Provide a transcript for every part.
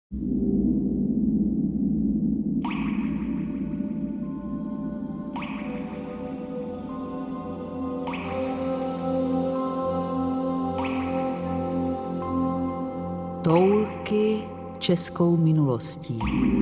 Toulky českou minulostí.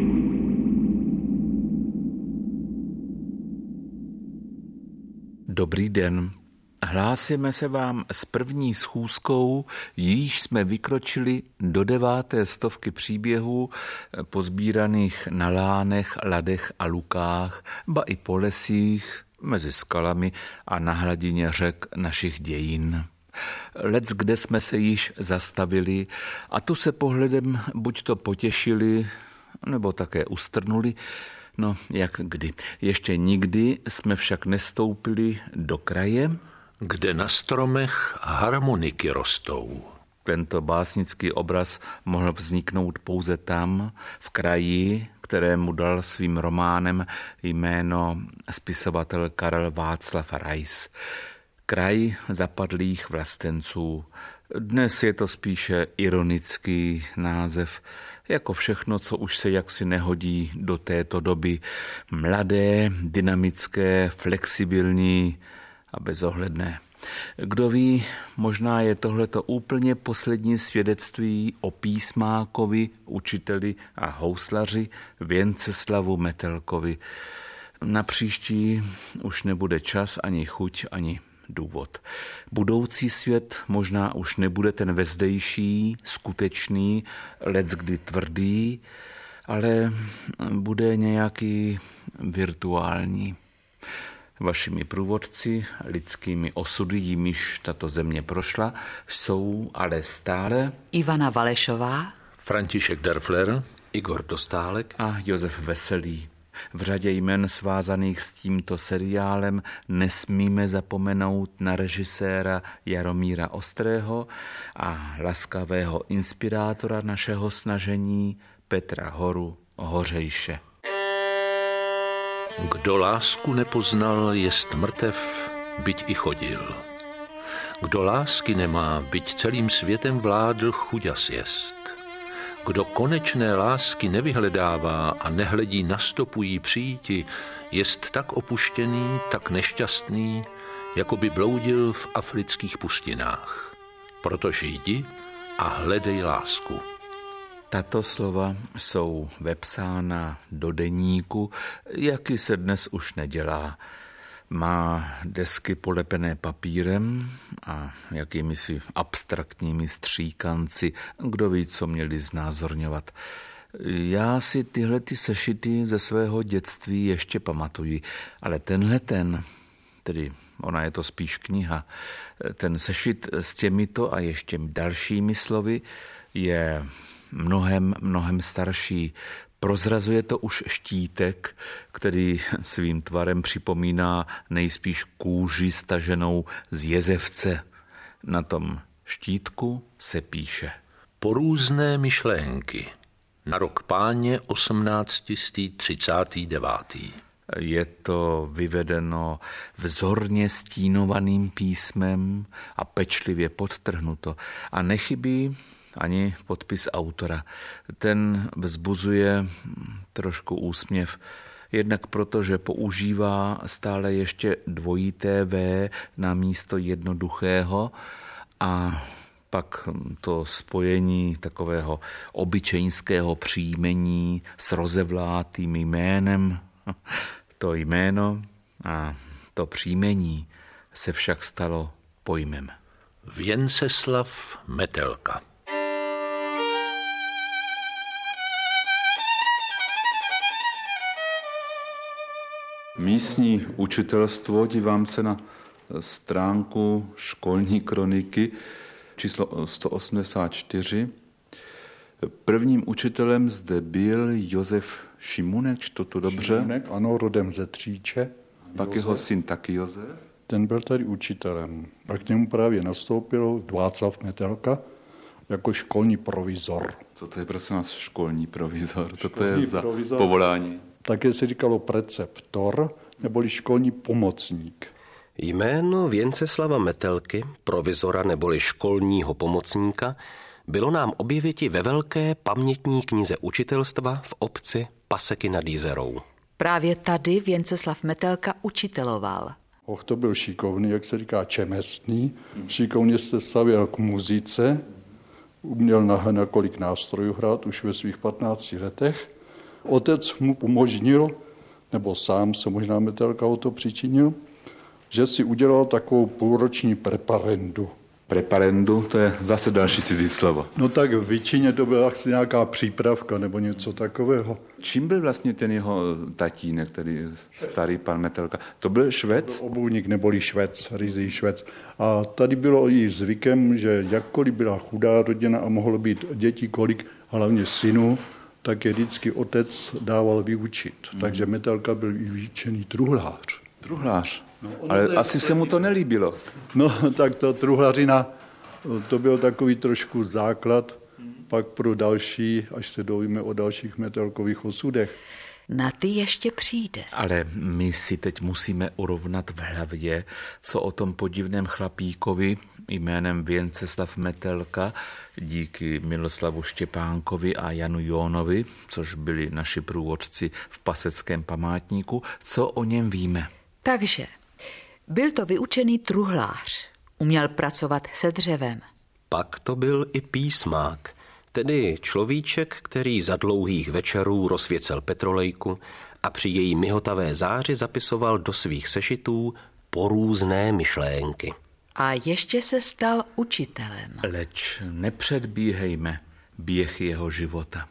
Dobrý den. Hlásíme se vám s první schůzkou, již jsme vykročili do 9. stovky příběhů pozbíraných na lánech, ladech a lukách, ba i po lesích, mezi skalami a na hladině řek našich dějin. Leckde jsme se již zastavili a tu se pohledem buď to potěšili, nebo také ustrnuli, no jak kdy. Ještě nikdy jsme však nestoupili do kraje, kde na stromech harmoniky rostou. Tento básnický obraz mohl vzniknout pouze tam, v kraji, kterému dal svým románem jméno spisovatel Karel Václav Rais. Kraj zapadlých vlastenců. Dnes je to spíše ironický název, jako všechno, co už se jaksi nehodí do této doby. Mladé, dynamické, flexibilní a bezohledné. Kdo ví, možná je tohleto úplně poslední svědectví o písmákovi, učiteli a houslaři Věnceslavu Metelkovi. Na příští už nebude čas, ani chuť, ani důvod. Budoucí svět možná už nebude ten vezdejší, skutečný, leckdy tvrdý, ale bude nějaký virtuální. Vašimi průvodci, lidskými osudy, jimiž tato země prošla, jsou ale stále Ivana Valešová, František Derfler, Igor Dostálek a Josef Veselý. V řadě jmen svázaných s tímto seriálem nesmíme zapomenout na režiséra Jaromíra Ostrého a laskavého inspirátora našeho snažení Petra Horu Hořejše. Kdo lásku nepoznal, jest mrtev, byť i chodil. Kdo lásky nemá, byť celým světem vládl, chuďas jest. Kdo konečné lásky nevyhledává a nehledí na stopu jí přijíti, jest tak opuštěný, tak nešťastný, jako by bloudil v afrických pustinách. Proto jdi a hledej lásku. Tato slova jsou vepsána do deníku, jaký se dnes už nedělá. Má desky polepené papírem a jakými si abstraktními stříkanci, kdo ví, co měli znázorňovat. Já si tyhle sešity ze svého dětství ještě pamatuji, ale tedy ona je to spíš kniha, ten sešit s těmito a ještě dalšími slovy je mnohem starší. Prozrazuje to už štítek, který svým tvarem připomíná nejspíš kůži staženou z jezevce. Na tom štítku se píše: Porůzné myšlénky. Na rok páně 1839. Je to vyvedeno vzorně stínovaným písmem a pečlivě podtrhnuto. A nechybí ani podpis autora. Ten vzbuzuje trošku úsměv, jednak proto, že používá stále ještě dvojité V na místo jednoduchého a pak to spojení takového obyčejnského příjmení s rozevlátým jménem. To jméno a to příjmení se však stalo pojmem. Věnceslav Metelka. Místní učitelstvo, dívám se na stránku školní kroniky číslo 184. Prvním učitelem zde byl Josef Šimunek, čtu to dobře? Šimunek, ano, rodem ze Tříče. Pak jeho syn taky Josef? Ten byl tady učitelem. A k němu právě nastoupil Václav Metelka jako školní provizor. Co to je, prosím vás, školní provizor? Co to je za povolání? Také se říkalo preceptor, neboli školní pomocník. Jméno Věnceslava Metelky, provizora neboli školního pomocníka, bylo nám objeviti ve velké pamětní knize učitelstva v obci Paseky nad Jizerou. Právě tady Věnceslav Metelka učiteloval. To byl šikovný, jak se říká, čemestný. Šikovně se stavěl k muzice, uměl na několik nástrojů hrát už ve svých 15 letech. Otec mu umožnil, nebo sám se možná Metelka o to přičinil, že si udělal takovou půlroční preparendu. Preparendu, to je zase další cizí slovo. No tak v většině to byla asi nějaká přípravka nebo něco takového. Čím byl vlastně ten jeho tatínek, tedy starý pan Metelka? To byl Švec? Obuvník neboli Švec, ryzí Švec. A tady bylo i zvykem, že jakkoliv byla chudá rodina a mohlo být dětí kolik, hlavně synů, tak je vždycky otec dával vyučit. Takže Metelka byl i vyučený truhlář. Truhlář? No, ale asi se mu to nelíbilo. No, tak to truhlařina, to byl takový trošku základ, pak pro další, až se dovíme o dalších Metelkových osudech. Na ty ještě přijde. Ale my si teď musíme urovnat v hlavě, co o tom podivném chlapíkovi jménem Věnceslav Metelka díky Miloslavu Štěpánkovi a Janu Jónovi, což byli naši průvodci v Paseckém památníku, co o něm víme. Takže byl to vyučený truhlář. Uměl pracovat se dřevem. Pak to byl i písmák, tedy človíček, který za dlouhých večerů rozsvěcel petrolejku a při její mihotavé záři zapisoval do svých sešitů porůzné myšlénky. A ještě se stal učitelem. Leč nepředbíhejme běh jeho života.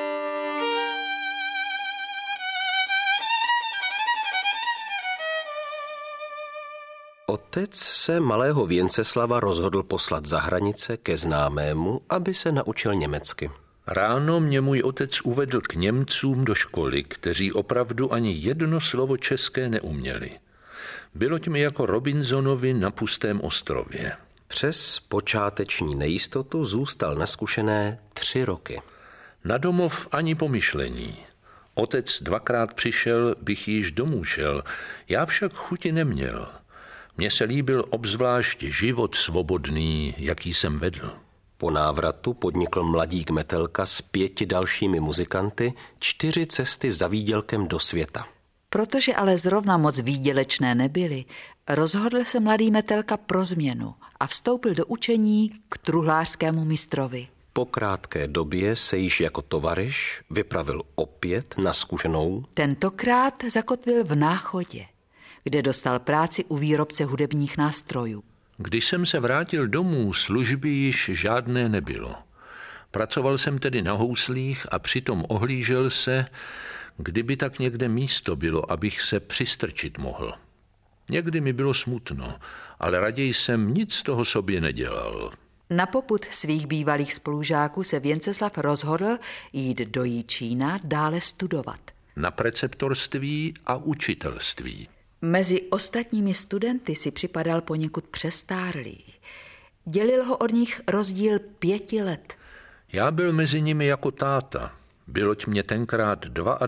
Otec se malého Věnceslava rozhodl poslat za hranice ke známému, aby se naučil německy. Ráno mě můj otec uvedl k Němcům do školy, kteří opravdu ani jedno slovo české neuměli. Bylo mi jako Robinsonovi na pustém ostrově. Přes počáteční nejistotu zůstal naskušené 3 roky. Na domov ani pomyšlení. Otec 2krát přišel, bych již domů šel, já však chuti neměl. Mně se líbil obzvlášť život svobodný, jaký jsem vedl. Po návratu podnikl mladík Metelka s 5 dalšími muzikanty 4 cesty za výdělkem do světa. Protože ale zrovna moc výdělečné nebyly, rozhodl se mladý Metelka pro změnu a vstoupil do učení k truhlářskému mistrovi. Po krátké době se již jako tovaryš vypravil opět na zkušenou. Tentokrát zakotvil v Náchodě, kde dostal práci u výrobce hudebních nástrojů. Když jsem se vrátil domů, služby již žádné nebylo. Pracoval jsem tedy na houslích a přitom ohlížel se, kdyby tak někde místo bylo, abych se přistrčit mohl. Někdy mi bylo smutno, ale raději jsem nic z toho sobě nedělal. Na popud svých bývalých spolužáků se Věnceslav rozhodl jít do Jičína dále studovat. Na preceptorství a učitelství. Mezi ostatními studenty si připadal poněkud přestárlý. Dělil ho od nich rozdíl 5 let. Já byl mezi nimi jako táta. Byloť mě tenkrát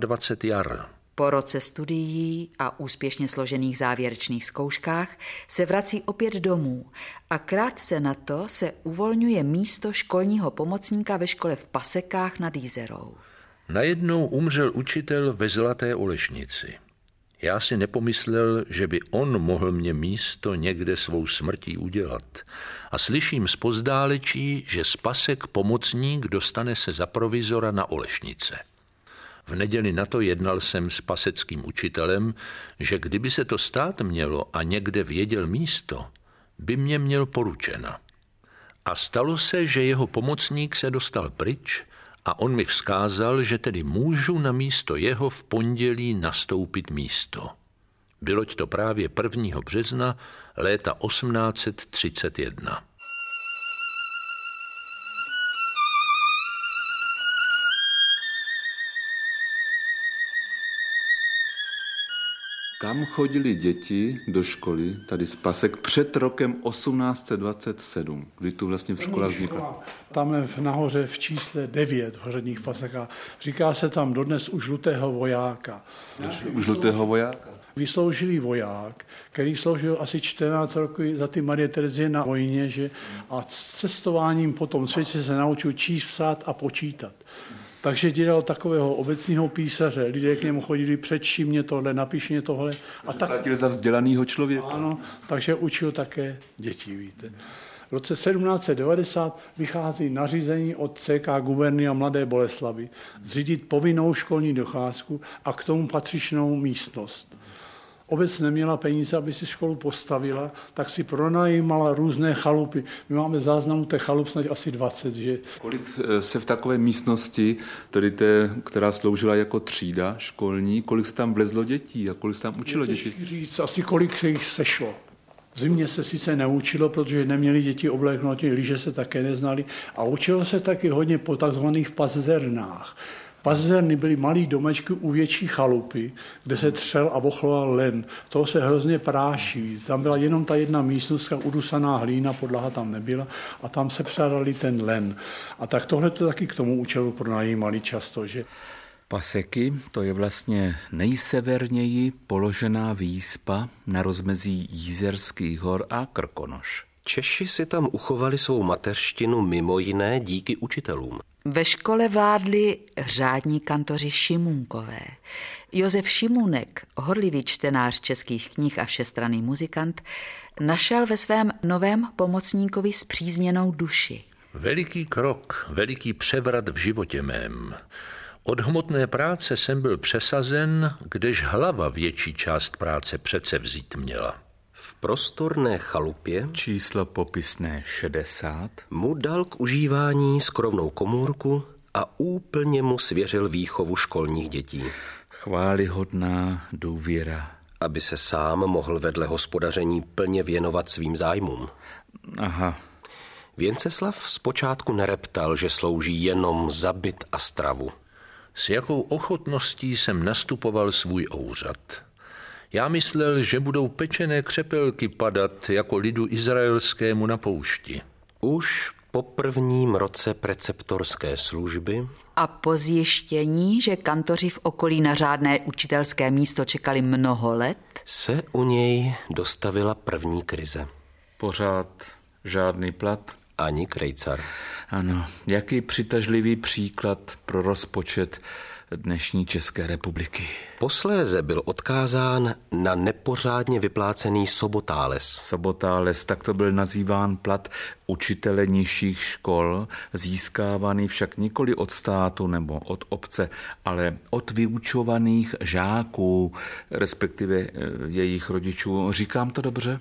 22 jar. Po roce studií a úspěšně složených závěrečných zkouškách se vrací opět domů a krátce na to se uvolňuje místo školního pomocníka ve škole v Pasekách nad Jizerou. Najednou umřel učitel ve Zlaté Olešnici. Já si nepomyslel, že by on mohl mě místo někde svou smrtí udělat. A slyším zpozdálečí, že z Pasek pomocník dostane se za provizora na Olešnice. V neděli na to jednal jsem s paseckým učitelem, že kdyby se to stát mělo a někde věděl místo, by mě měl poručena. A stalo se, že jeho pomocník se dostal pryč a on mi vzkázal, že tedy můžu na místo jeho v pondělí nastoupit místo. Byloť to právě 1. března léta 1831. Kam chodili děti do školy, tady z Pasek, před rokem 1827, kdy tu vlastně škola vznikla? Tam nahoře v čísle 9 v Hradních Pasekách. Říká se tam dodnes u žlutého vojáka. U žlutého vojáka? Vysloužilý voják, který sloužil asi 14 roků za ty Marie Terezie na vojně, že? A cestováním po tom světě se naučil číst, psát a počítat. Takže dělal takového obecního písaře. Lidé k němu chodili, přečti mě tohle, napiš mě tohle. A tak platil za vzdělanýho člověka. Ano, takže učil také děti, víte. V roce 1790 vychází nařízení od CK gubernia Mladé Boleslavi zřídit povinnou školní docházku a k tomu patřičnou místnost. Obec neměla peníze, aby si školu postavila, tak si pronajímala různé chalupy. My máme záznamu těch chalup snad asi 20, že? Kolik se v takové místnosti, tedy té, která sloužila jako třída školní, kolik se tam vlezlo dětí a kolik se tam učilo dětí? Říct asi, kolik se jich sešlo. V zimě se sice neučilo, protože neměli děti obléknout, lyže se také neznali a učilo se taky hodně po takzvaných pazernách. Pazerny byly malý domečky u větší chalupy, kde se třel a ochloval len. Toho se hrozně práší. Tam byla jenom ta jedna místnostka, udusaná hlína, podlaha tam nebyla a tam se přádali ten len. A tak tohle to taky k tomu účelu pronajímali často, že? Paseky, to je vlastně nejseverněji položená výspa na rozmezí Jízerských hor a Krkonoš. Češi si tam uchovali svou mateřštinu mimo jiné díky učitelům. Ve škole vládli řádní kantoři Šimunkové. Josef Šimunek, horlivý čtenář českých knih a všestranný muzikant, našel ve svém novém pomocníkovi spřízněnou duši. Veliký krok, veliký převrat v životě mém. Od hmotné práce jsem byl přesazen, kdež hlava větší část práce přece vzít měla. V prostorné chalupě Číslo popisné 60 mu dal k užívání skrovnou komůrku a úplně mu svěřil výchovu školních dětí. Chválihodná důvěra. Aby se sám mohl vedle hospodaření plně věnovat svým zájmům. Aha. Věnceslav zpočátku nereptal, že slouží jenom za byt a stravu. S jakou ochotností jsem nastupoval svůj úřad. Já myslel, že budou pečené křepelky padat jako lidu izraelskému na poušti. Už po prvním roce preceptorské služby A po zjištění, že kantoři v okolí na řádné učitelské místo čekali mnoho let, se u něj dostavila první krize. Pořád žádný plat? Ani krejcar. Ano, jaký přitažlivý příklad pro rozpočet dnešní České republiky. Posléze byl odkázán na nepořádně vyplácený sobotáles. Sobotáles, tak to byl nazýván plat učitele nižších škol, získávaný však nikoli od státu nebo od obce, ale od vyučovaných žáků, respektive jejich rodičů. Říkám to dobře?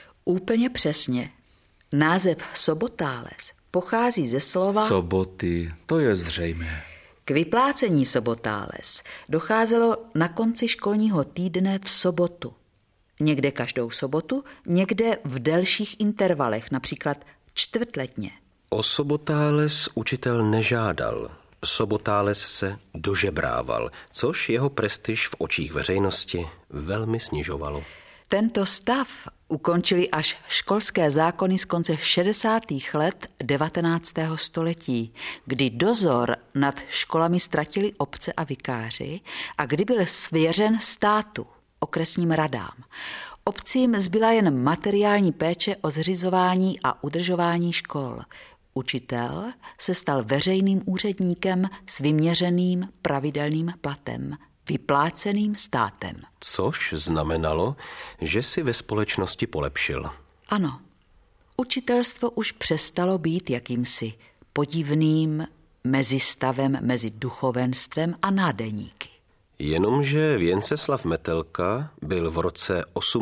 úplně přesně. Název sobotáles pochází ze slova soboty, to je zřejmé. K vyplácení sobotáles docházelo na konci školního týdne v sobotu. Někde každou sobotu, někde v delších intervalech, například čtvrtletně. O sobotáles učitel nežádal. Sobotáles se dožebrával, což jeho prestiž v očích veřejnosti velmi snižovalo. Tento stav ukončili až školské zákony z konce 60. let 19. století, kdy dozor nad školami ztratili obce a vikáři a kdy byl svěřen státu, okresním radám. Obcím zbyla jen materiální péče o zřizování a udržování škol. Učitel se stal veřejným úředníkem s vyměřeným pravidelným platem, vypláceným státem. Což znamenalo, že si ve společnosti polepšil. Ano, učitelstvo už přestalo být jakýmsi podivným mezistavem mezi duchovenstvem a nádeníky. Jenomže Věnceslav Metelka byl v roce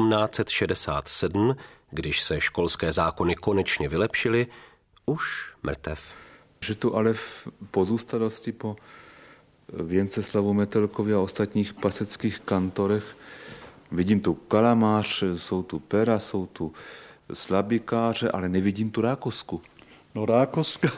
1867, když se školské zákony konečně vylepšily, už mrtev. Že tu ale v pozůstalosti po Věnceslavu Metelkovi a ostatních paseckých kantorech vidím tu kalamář, jsou tu pera, jsou tu slabikáře, ale nevidím tu rákosku. No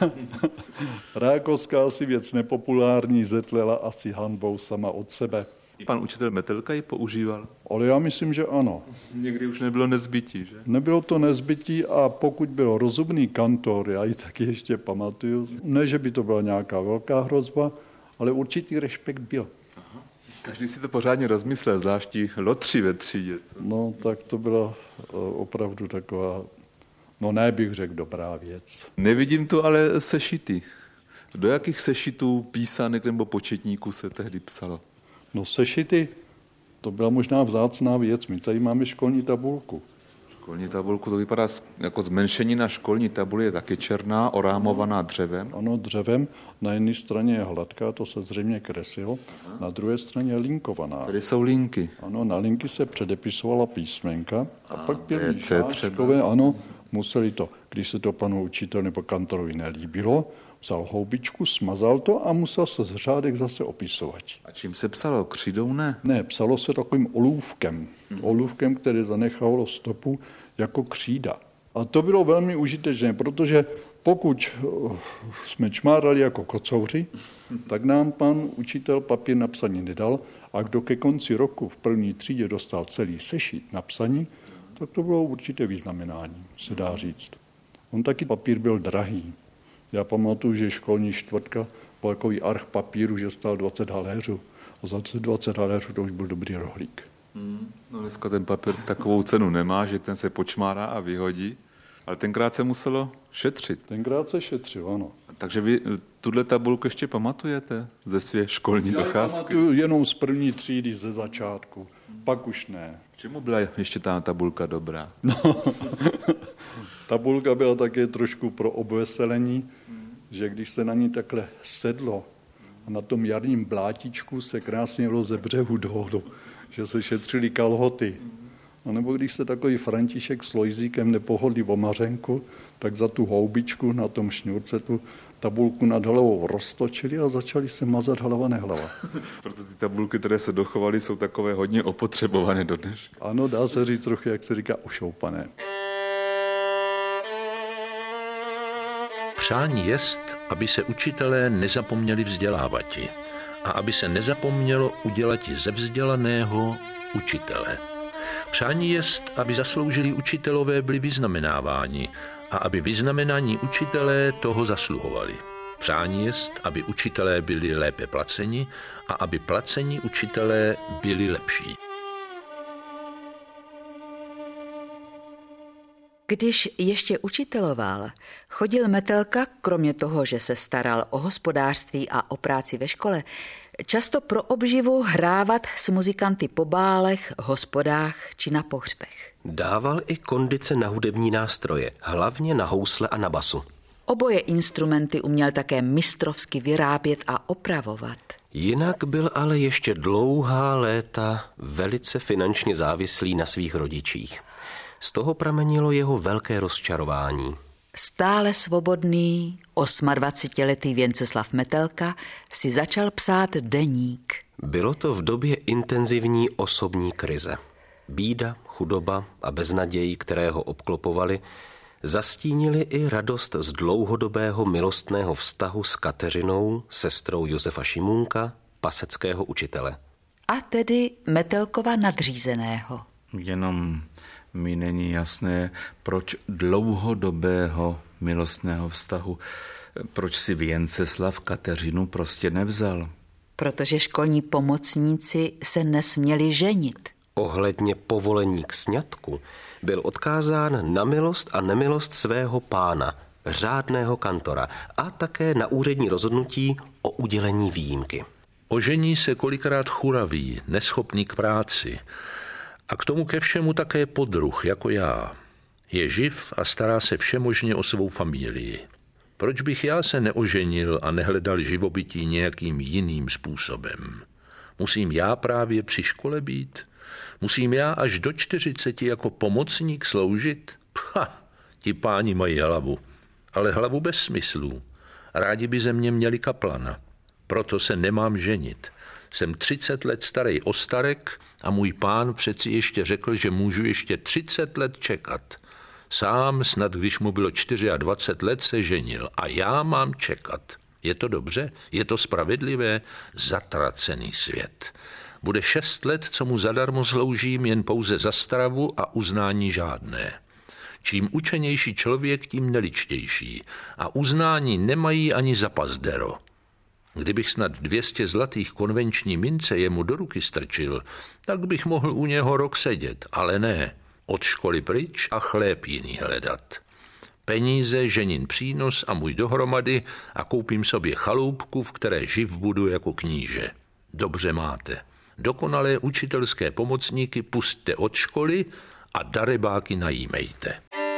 rákoska asi věc nepopulární, zetlela asi hanbou sama od sebe. Pan učitel Metelka ji používal? Ale já myslím, že ano. Někdy už nebylo nezbytí, že? Nebylo to nezbytí a pokud byl rozumný kantor, já ji taky ještě pamatuju, ne, že by to byla nějaká velká hrozba, ale určitý respekt byl. Aha. Každý si to pořádně rozmyslel, zvlášť ti lotři ve třídě. Co? No, tak to byla opravdu taková, no ne bych řekl, dobrá věc. Nevidím tu ale sešity. Do jakých sešitů, písanek nebo početníků se tehdy psalo? No sešity, to byla možná vzácná věc. My tady máme školní tabulku. Školní tabulku, to vypadá jako zmenšenina školní tabule, je taky černá, orámovaná dřevem. Ano, dřevem. Na jedné straně je hladká, to se zřejmě kresilo. Na druhé straně je linkovaná. Tady jsou linky. Ano, na linky se předepisovala písmenka a pak byly třeba. Ano, museli to, když se to panu učitel nebo kantorovi nelíbilo, vzal houbičku, smazal to a musel se z řádek zase opisovat. A čím se psalo? Křídou ne? Ne, psalo se takovým olůvkem. Olůvkem, který zanechalo stopu jako křída. A to bylo velmi užitečné, protože pokud jsme čmárali jako kocouři, tak nám pan učitel papír na psaní nedal a kdo ke konci roku v první třídě dostal celý sešit na psaní, tak to bylo určité vyznamenání, se dá říct. On taky papír byl drahý. Já pamatuju, že školní čtvrtka byl takový arch papíru, že stál 20 haléřů. A za 20 haléřů to už byl dobrý rohlík. No dneska ten papír takovou cenu nemá, že ten se počmárá a vyhodí. Ale tenkrát se muselo šetřit. Tenkrát se šetřil, ano. Takže vy tuhle tabulku ještě pamatujete ze své školní docházky? Já pamatuju jenom z první třídy ze začátku, pak už ne. Čemu byla ještě ta tabulka dobrá? No, tabulka byla také trošku pro obveselení, že když se na ní takhle sedlo a na tom jarním blátičku se krásně jelo ze břehu dolů, že se šetřili kalhoty. A nebo když se takový František s Lojzíkem nepohodli o mařenku, tak za tu houbičku na tom šňůrce tu tabulku nad hlavou roztočili a začali se mazat hlava nehlava. Proto ty tabulky, které se dochovaly, jsou takové hodně opotřebované do dneška. Ano, dá se říct trochu, jak se říká, ošoupané. Přání jest, aby se učitelé nezapomněli vzdělávati a aby se nezapomnělo udělati ze vzdělaného učitele. Přání jest, aby zasloužilí učitelové byli vyznamenáváni a aby vyznamenaní učitelé toho zasluhovali. Přání jest, aby učitelé byli lépe placeni a aby placení učitelé byli lepší. Když ještě učiteloval, chodil Metelka, kromě toho, že se staral o hospodářství a o práci ve škole, často pro obživu hrávat s muzikanty po bálech, hospodách či na pohřbech. Dával i kondice na hudební nástroje, hlavně na housle a na basu. Oboje instrumenty uměl také mistrovsky vyrábět a opravovat. Jinak byl ale ještě dlouhá léta velice finančně závislý na svých rodičích. Z toho pramenilo jeho velké rozčarování. Stále svobodný 28letý Věnceslav Metelka si začal psát deník. Bylo to v době intenzivní osobní krize. Bída, chudoba a beznaděj, které ho obklopovaly, zastínili i radost z dlouhodobého milostného vztahu s Kateřinou, sestrou Josefa Šimůnka, paseckého učitele. A tedy Metelkova nadřízeného. Jenom mi není jasné, proč dlouhodobého milostného vztahu, proč si Věnceslav Kateřinu prostě nevzal. Protože školní pomocníci se nesměli ženit. Ohledně povolení k sňatku byl odkázán na milost a nemilost svého pána, řádného kantora, a také na úřední rozhodnutí o udělení výjimky. Ožení se kolikrát churaví, neschopný k práci a k tomu ke všemu také podruh, jako já. Je živ a stará se všemožně o svou familii. Proč bych já se neoženil a nehledal živobytí nějakým jiným způsobem? Musím já právě při škole být? Musím já až do 40 jako pomocník sloužit? Ti páni mají hlavu, ale hlavu bez smyslů. Rádi by ze mě měli kaplana. Proto se nemám ženit. Jsem 30 let starý ostarek a můj pán přeci ještě řekl, že můžu ještě 30 let čekat. Sám snad, když mu bylo 24 let, se ženil a já mám čekat. Je to dobře? Je to spravedlivé? Zatracený svět. Bude 6 let, co mu zadarmo sloužím, jen pouze za stravu a uznání žádné. Čím učenější člověk, tím neličtější. A uznání nemají ani za pazdero. Kdybych snad 200 zlatých konvenční mince jemu do ruky strčil, tak bych mohl u něho rok sedět, ale ne. Od školy pryč a chléb jiný hledat. Peníze, ženin přínos a můj dohromady a koupím sobě chaloupku, v které živ budu jako kníže. Dobře máte. Dokonalé učitelské pomocníky pusťte od školy a darebáky najímejte.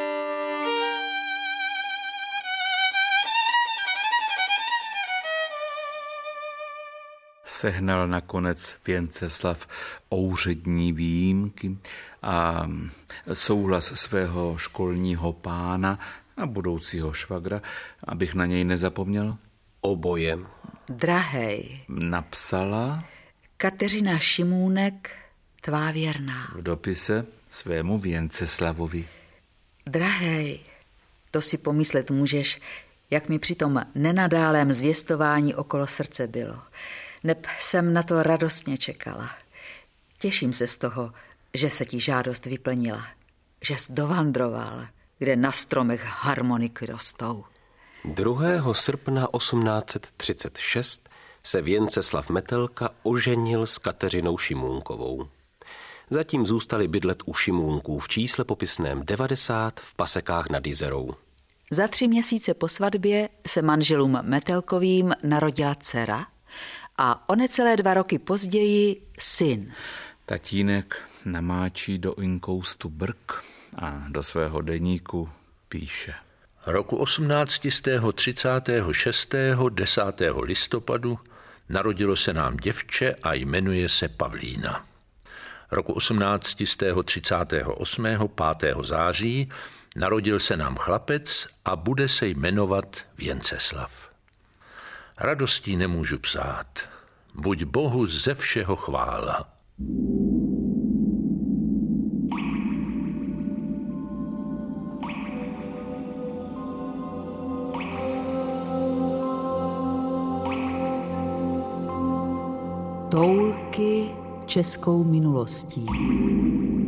Sehnal nakonec Věnceslav úřední výjimky a souhlas svého školního pána a budoucího švagra, abych na něj nezapomněl? Oboje. Drahej. Napsala Kateřina Šimůnek, tvá věrná. v dopise svému Věnceslavovi. Drahej, to si pomyslet můžeš, jak mi při tom nenadálém zvěstování okolo srdce bylo. Neb jsem na to radostně čekala. Těším se z toho, že se ti žádost vyplnila, že jsi dovandroval, kde na stromech harmoniky rostou. 2. srpna 1836 se Věnceslav Metelka oženil s Kateřinou Šimůnkovou. Zatím zůstali bydlet u Šimůnků v čísle popisném 90 v Pasekách nad Jizerou. Za 3 měsíce po svatbě se manželům Metelkovým narodila dcera a o necelé 2 roky později syn. Tatínek namáčí do inkoustu brk a do svého deníku píše. Roku 1836. 10. listopadu narodilo se nám děvče a jmenuje se Pavlína. Roku 1838. 5. září narodil se nám chlapec a bude se jmenovat Věnceslav. Radostí nemůžu psát. Buď Bohu ze všeho chvála. Toulky českou minulostí.